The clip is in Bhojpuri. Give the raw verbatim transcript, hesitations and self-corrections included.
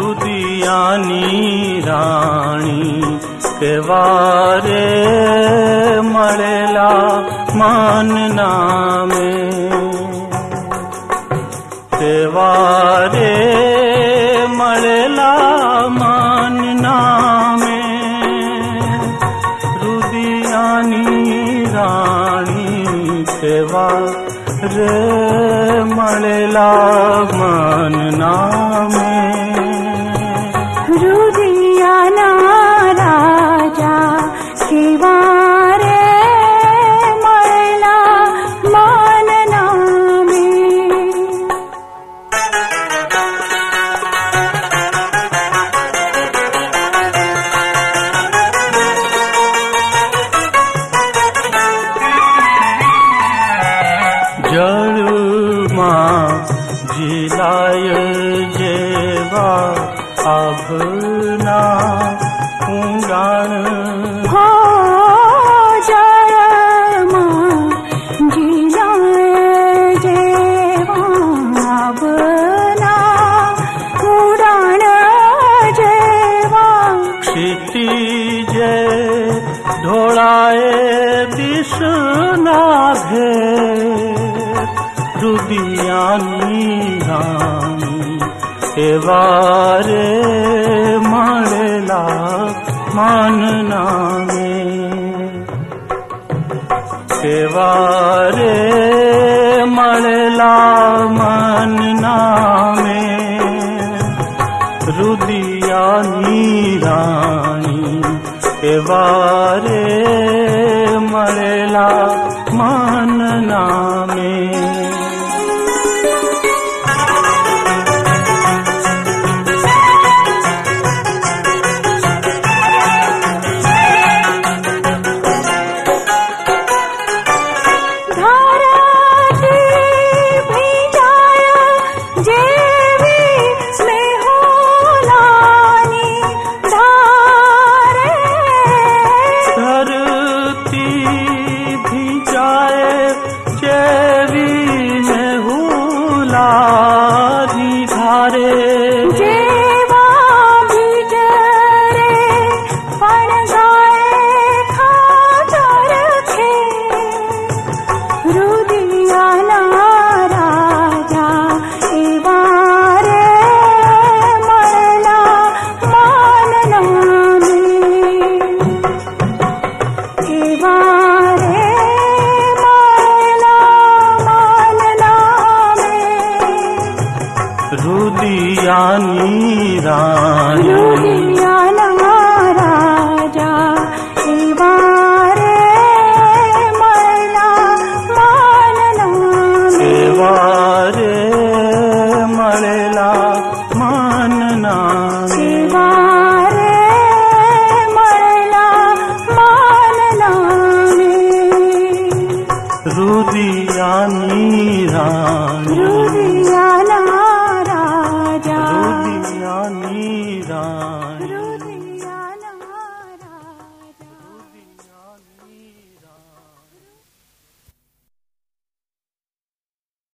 रुदियानी राणी केवारे मळेला मानना में केवारे मळेला मानना में रुदियानी राणी केवारे मळेला मानना में रुदियाना राजा केवारे मळेला मानना में जळमा जिलाय जेवा आभना उंडाण हो जळमा जिलाय जेवा आभना उंडाण जेवा क्षितिजे ढोळाए दिसना भेट रुदियानी राणी केवारे मळेला मानना में केवारे मळेला मानना में रुदियानी राणी केवारे मळेला मानना में रुदियानी राणी रुदियाना राजा केवारे मळेला मानना में केवारे मळेला मानना केवारे मळेला मानना में रुदियानी राणी रुदियाना रुदियानी राणी